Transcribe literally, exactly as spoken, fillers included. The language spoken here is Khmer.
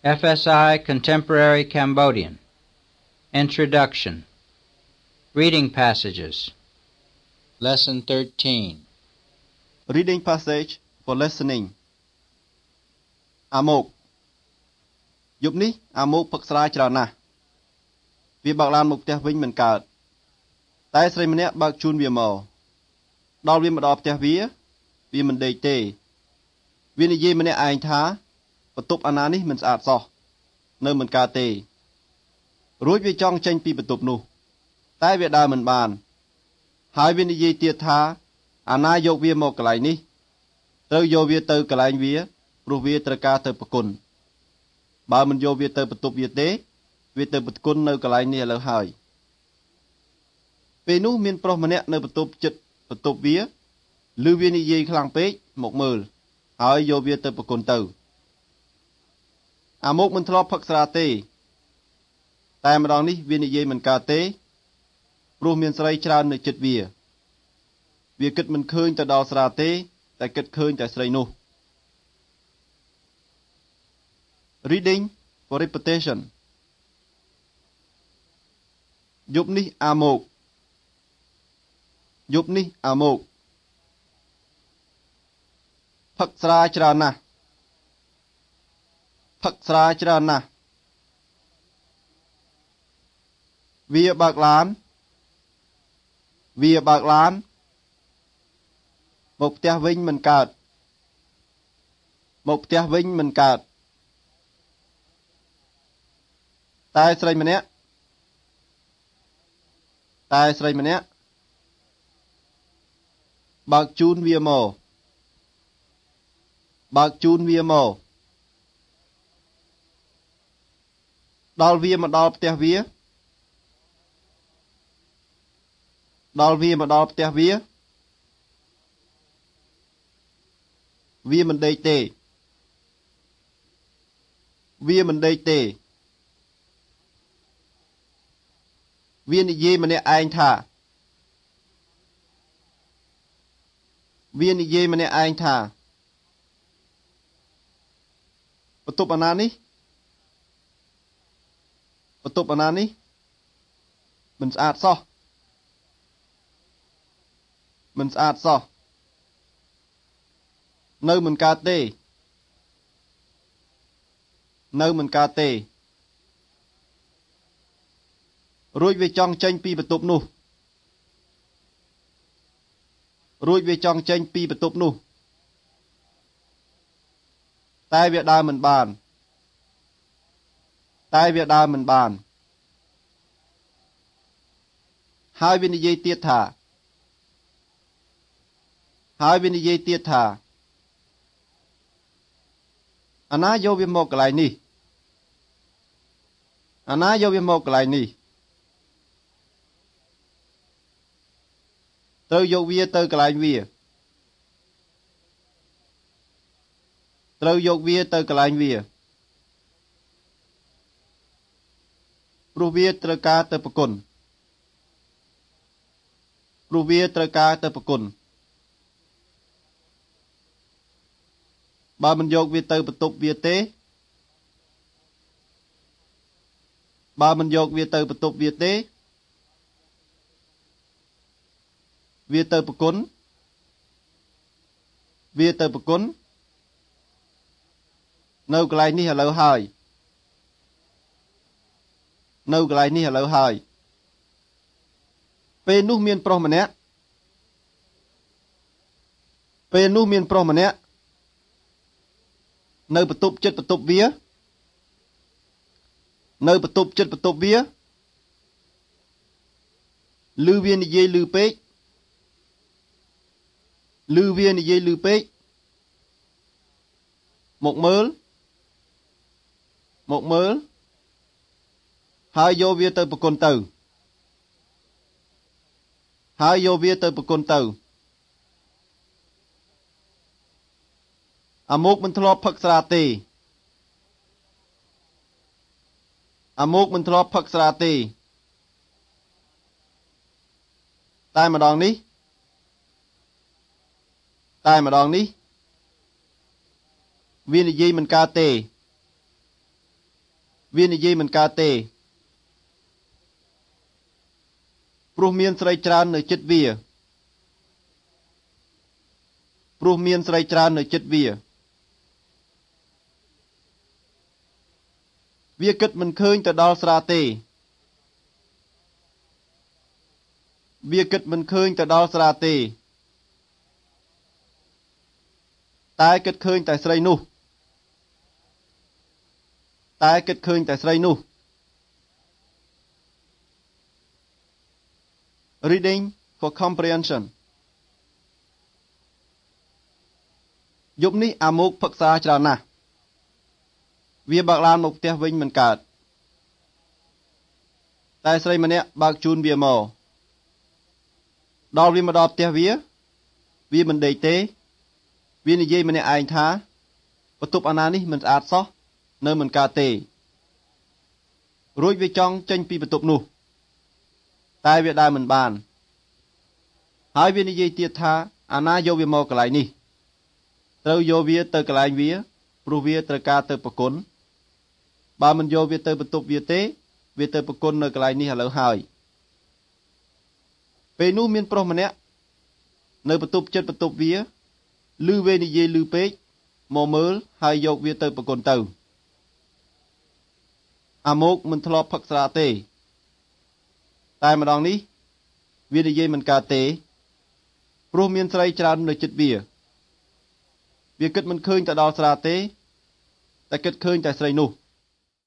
F S I Contemporary Cambodian Introduction Reading Passages Lesson thirteen Reading passage for listening អាម៉ូកយប់នេះអាម៉ូកផឹកស្រាច្រើនណាស់វាបើកឡានមកផ្ទះវិញមិនកើតតែស្រីម្នាក់បើកជូនវាមកដល់វាមកដល់ផ្ទះវាវាមិនដេកទេវានិយាយម្នាក់ឯងថាបន្ទប់អាណានេះមិនស្អាតសោះនៅមិនកើតទេរួចវាចង់ចេញពីបន្ទប់នោះតែវាដើរមិនបានហើយវានិយាយទៀតថាអាណាយកវាមកកន្លែងនេះត្រូវយកវាទៅកន្លែងវាព្រោះវាត្រូវការទៅប្រគុណបើមិនយកវាទៅបន្ទប់វាទេវាទៅប្រគុណនៅកន្លែងនេះឥឡូវហើយពេលនោះមានប្រុសម្នាក់នៅបន្ទប់ចិត្តបន្ទប់វាឬវានិយាយខ្លាំងពេកមកមើលហើយយកវាទៅប្រគុណទៅអាម៉ូកមិនធ្លាប់ផឹកស្រាទេតែម្ដងនេះវានិយាយមិនកើតទេព្រោះមានស្រីច្រើននៅចិត្តវាវាគិតមិនឃើញទៅដល់ស្រាទេតែគិតឃើញតែស្រីនោះ Reading for repetition យប់នេះអាម៉ូកយប់នេះអាម៉ូកផឹកស្រាច្រើនណាស់ផឹកស្រាច្រើនណាស់វាបើកឡានវាបើកឡានមកផ្ទះវិញមិនកើតមកផ្ទះវិញមិនកើតតែស្រីម្នាក់តែស្រីម្នាក់បើកជូនវាមកបើកជូនវាមកដល់វាមកដល់ផ្ទះវាដល់វាមកដល់ផ្ទះវាវាមិនដេកទេវាមិនដេកទេវានិយាយម្នាក់ឯងថាវានិយាយម្នាក់ឯងថាបន្ទប់អាណានេះបន្ទប់អាណានេះមិនស្អាតសោះមិនស្អាតសោះនៅមិនកើតទេនៅមិនកើតទេរួចវាចង់ចេញពីបន្ទប់នោះរួចវាចង់ចេញពីបន្ទប់នោះតែវាដើរមិនបានតែវាដើរមិនបានហើយវានិយាយទៀតថាហើយវានិយាយទៀតថាអាណាយកវាមកកន្លែងនេះអាណាយកវាមកកន្លែងនេះត្រូវយកវាទៅកន្លែងវាត្រូវយកវាទៅកន្លែងវាព្រោះវាត្រូវការទៅប្រគុណព្រោះវាត្រូវការទៅប្រគុណបើមិនយកវាទៅបន្ទប់វាទេបើមិនយកវាទៅបន្ទប់វាទេវាទៅប្រគុណវាទៅប្រគុណនៅកន្លែងនេះឥឡូវហើយនៅកន្លែងនេះឥឡូវហើយពេលនោះមានប្រុសម្នាក់ពេលនោះមានប្រុសម្នាក់នៅបន្ទប់ចិត្តបន្ទប់វានៅបន្ទប់ចិត្តបន្ទប់វាឮវានិយាយឮពេកឮវានិយាយឮពេកមកមើលមកមើលហើយយកវាទៅប្រគុណទៅហើយយកវាទៅប្រគុណទៅអាម៉ូកមិនធ្លាប់ផឹកស្រាទេអាម៉ូកមិនធ្លាប់ផឹកស្រាទេតែម្ដងនេះតែម្ដងនេះវានិយាយមិនកើតទេវានិយាយមិនកើតទេព្រោះមានស្រីច្រើននៅចិត្តវាព្រោះមានស្រីច្រើននៅចិត្តវាវាគិតមិនឃើញទៅដល់ស្រាទេវាគិតមិនឃើញទៅដល់ស្រាទេតែគិតឃើញតែស្រីនោះតែគិតឃើញតែស្រីនោះ Reading for comprehension យប់នេះអាមកផឹកសាច្រើនណាស់វាបើកឡានមកផ្ទះវិញមិនកើតតែស្រីម្នាក់បើកជូនវាមកដល់វាមកដល់ផ្ទះវាវាមិនដេកទេវានិយាយម្នាក់ឯងថាបន្ទប់អាណានេះមិនស្អាតសោះនៅមិនកើតទេរួចវាចង់ចេញពីបន្ទប់នោះតែវាដើរមិនបានហើយវានិយាយទៀតថាអាណាយកវាមកកន្លែងនេះត្រូវយកវាទៅកន្លែងវាព្រោះវាត្រូវការទៅប្រគុណបើមិនយកវាទៅបន្ទប់វាទេវាទៅប្រគុណនៅកន្លែងនេះឥឡូវហើយពេលនោះមានប្រុសម្នាក់នៅបន្ទប់ចិត្តបន្ទប់វាឮវេនិយាយឮពេកមកមើលហើយយកវាទៅប្រគុណទៅអាមកមិនធ្លាប់ផឹកស្រាទេតែម្ដងនេះវានិយាយមិនកើតទេព្រោះមានស្រីច្រើននៅចិត្តវាវាគិតមិនឃើញទៅដល់ស្រាទេតែគិតឃើញតែស្រីនោះ